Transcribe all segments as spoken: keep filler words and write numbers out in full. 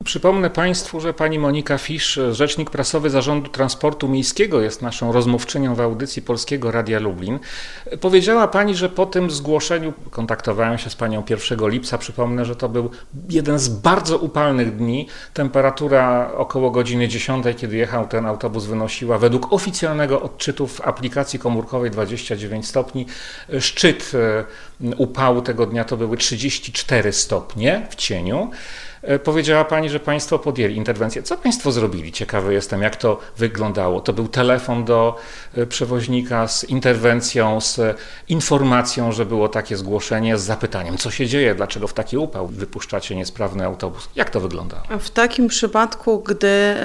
Przypomnę Państwu, że pani Monika Fisz, rzecznik prasowy Zarządu Transportu Miejskiego, jest naszą rozmówczynią w audycji Polskiego Radia Lublin. Powiedziała pani, że po tym zgłoszeniu, kontaktowałem się z panią pierwszego lipca, przypomnę, że to był jeden z bardzo upalnych dni. Temperatura około godziny dziesiątej, kiedy jechał ten autobus, wynosiła według oficjalnego odczytu w aplikacji komórkowej dwadzieścia dziewięć stopni. Szczyt upału tego dnia to były trzydzieści cztery stopnie w cieniu. Powiedziała pani, że państwo podjęli interwencję. Co państwo zrobili? Ciekawy jestem, jak to wyglądało. To był telefon do przewoźnika z interwencją, z informacją, że było takie zgłoszenie, z zapytaniem, co się dzieje, dlaczego w taki upał wypuszczacie niesprawny autobus. Jak to wyglądało? W takim przypadku, gdy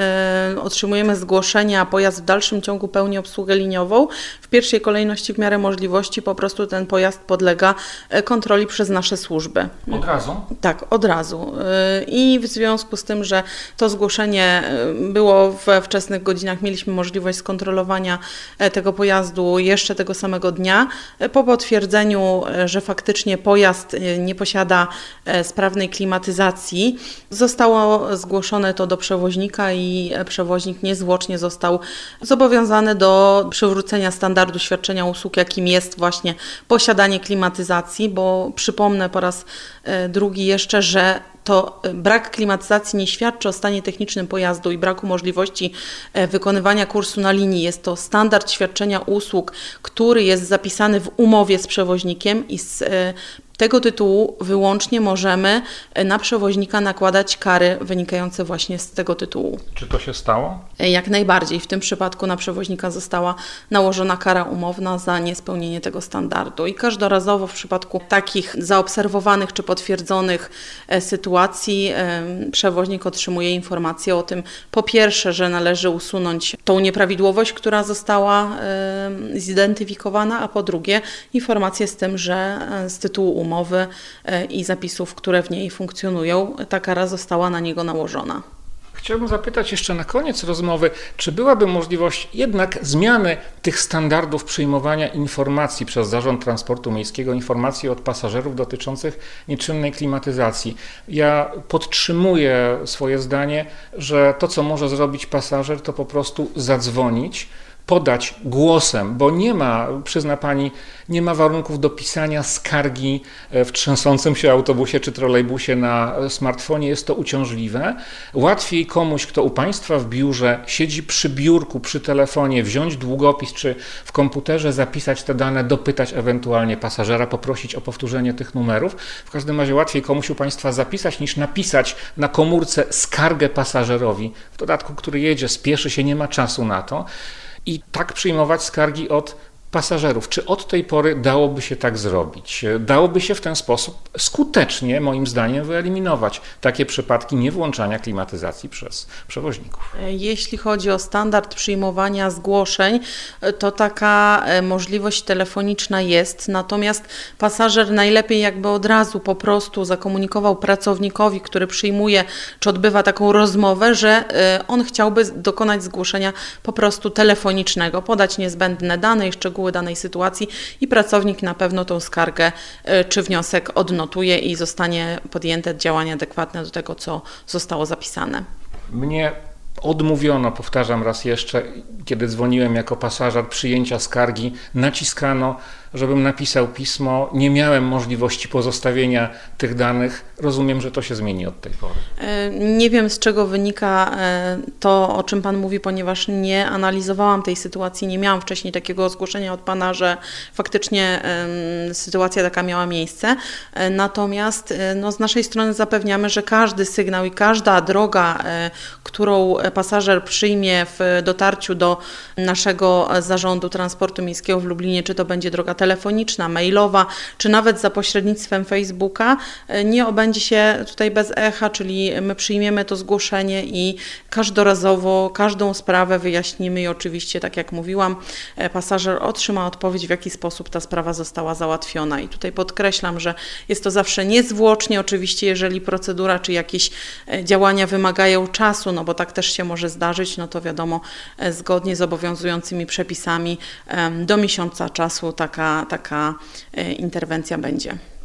y, otrzymujemy zgłoszenie, a pojazd w dalszym ciągu pełni obsługę liniową, w pierwszej kolejności w miarę możliwości po prostu ten pojazd podlega kontroli przez nasze służby. Od razu? Tak, od razu. Y, I w związku z tym, że to zgłoszenie było we wczesnych godzinach, mieliśmy możliwość skontrolowania tego pojazdu jeszcze tego samego dnia. Po potwierdzeniu, że faktycznie pojazd nie posiada sprawnej klimatyzacji, zostało zgłoszone to do przewoźnika i przewoźnik niezwłocznie został zobowiązany do przywrócenia standardu świadczenia usług, jakim jest właśnie posiadanie klimatyzacji, bo przypomnę po raz drugi jeszcze, że to brak klimatyzacji nie świadczy o stanie technicznym pojazdu i braku możliwości wykonywania kursu na linii. Jest to standard świadczenia usług, który jest zapisany w umowie z przewoźnikiem i z tego tytułu wyłącznie możemy na przewoźnika nakładać kary wynikające właśnie z tego tytułu. Czy to się stało? Jak najbardziej. W tym przypadku na przewoźnika została nałożona kara umowna za niespełnienie tego standardu. I każdorazowo w przypadku takich zaobserwowanych czy potwierdzonych sytuacji przewoźnik otrzymuje informację o tym, po pierwsze, że należy usunąć tą nieprawidłowość, która została zidentyfikowana, a po drugie informację z tym, że z tytułu umowy i zapisów, które w niej funkcjonują, ta kara została na niego nałożona. Chciałbym zapytać jeszcze na koniec rozmowy, czy byłaby możliwość jednak zmiany tych standardów przyjmowania informacji przez Zarząd Transportu Miejskiego, informacji od pasażerów dotyczących nieczynnej klimatyzacji. Ja podtrzymuję swoje zdanie, że to, co może zrobić pasażer, to po prostu zadzwonić, podać głosem, bo nie ma, przyzna pani, nie ma warunków do pisania skargi w trzęsącym się autobusie czy trolejbusie na smartfonie. Jest to uciążliwe. Łatwiej komuś, kto u państwa w biurze siedzi przy biurku, przy telefonie, wziąć długopis czy w komputerze, zapisać te dane, dopytać ewentualnie pasażera, poprosić o powtórzenie tych numerów. W każdym razie łatwiej komuś u państwa zapisać, niż napisać na komórce skargę pasażerowi, w dodatku, który jedzie, spieszy się, nie ma czasu na to. I tak przyjmować skargi od pasażerów. Czy od tej pory dałoby się tak zrobić? Dałoby się w ten sposób skutecznie, moim zdaniem, wyeliminować takie przypadki niewłączania klimatyzacji przez przewoźników. Jeśli chodzi o standard przyjmowania zgłoszeń, to taka możliwość telefoniczna jest, natomiast pasażer najlepiej jakby od razu po prostu zakomunikował pracownikowi, który przyjmuje, czy odbywa taką rozmowę, że on chciałby dokonać zgłoszenia po prostu telefonicznego, podać niezbędne dane i szczegóły danej sytuacji i pracownik na pewno tą skargę czy wniosek odnotuje i zostanie podjęte działania adekwatne do tego, co zostało zapisane. Mnie odmówiono, powtarzam raz jeszcze, kiedy dzwoniłem jako pasażer, przyjęcia skargi, naciskano, żebym napisał pismo. Nie miałem możliwości pozostawienia tych danych. Rozumiem, że to się zmieni od tej pory. Nie wiem, z czego wynika to, o czym Pan mówi, ponieważ nie analizowałam tej sytuacji, nie miałam wcześniej takiego zgłoszenia od Pana, że faktycznie sytuacja taka miała miejsce. Natomiast no, z naszej strony zapewniamy, że każdy sygnał i każda droga, którą pasażer przyjmie w dotarciu do naszego Zarządu Transportu Miejskiego w Lublinie, czy to będzie droga telefoniczna, mailowa, czy nawet za pośrednictwem Facebooka, nie obędzie się tutaj bez echa, czyli my przyjmiemy to zgłoszenie i każdorazowo każdą sprawę wyjaśnimy i oczywiście, tak jak mówiłam, pasażer otrzyma odpowiedź, w jaki sposób ta sprawa została załatwiona. I tutaj podkreślam, że jest to zawsze niezwłocznie, oczywiście jeżeli procedura czy jakieś działania wymagają czasu, no bo tak też się może zdarzyć, no to wiadomo, zgodnie z obowiązującymi przepisami do miesiąca czasu taka, taka interwencja będzie.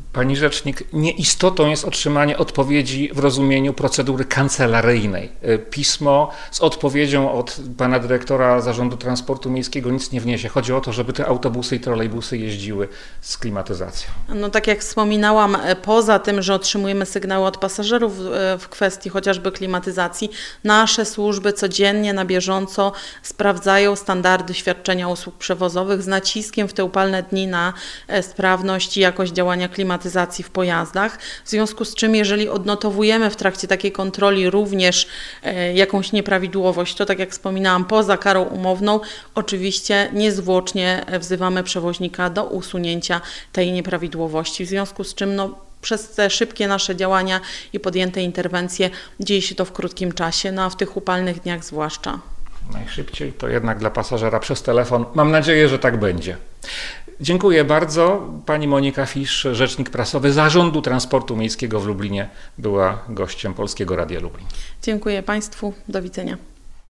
Pani rzecznik, nieistotą jest otrzymanie odpowiedzi w rozumieniu procedury kancelaryjnej. Pismo z odpowiedzią od pana dyrektora Zarządu Transportu Miejskiego nic nie wniesie. Chodzi o to, żeby te autobusy i trolejbusy jeździły z klimatyzacją. No tak jak wspominałam, poza tym, że otrzymujemy sygnały od pasażerów w kwestii chociażby klimatyzacji, nasze służby codziennie, na bieżąco sprawdzają standardy świadczenia usług przewozowych z naciskiem w te upalne dni na sprawność i jakość działania klimatyzacji w pojazdach, w związku z czym jeżeli odnotowujemy w trakcie takiej kontroli również e, jakąś nieprawidłowość, to tak jak wspominałam, poza karą umowną, oczywiście niezwłocznie wzywamy przewoźnika do usunięcia tej nieprawidłowości, w związku z czym no, przez te szybkie nasze działania i podjęte interwencje dzieje się to w krótkim czasie, no a w tych upalnych dniach zwłaszcza. Najszybciej to jednak dla pasażera przez telefon. Mam nadzieję, że tak będzie. Dziękuję bardzo. Pani Monika Fisz, rzecznik prasowy Zarządu Transportu Miejskiego w Lublinie, była gościem Polskiego Radia Lublin. Dziękuję Państwu. Do widzenia.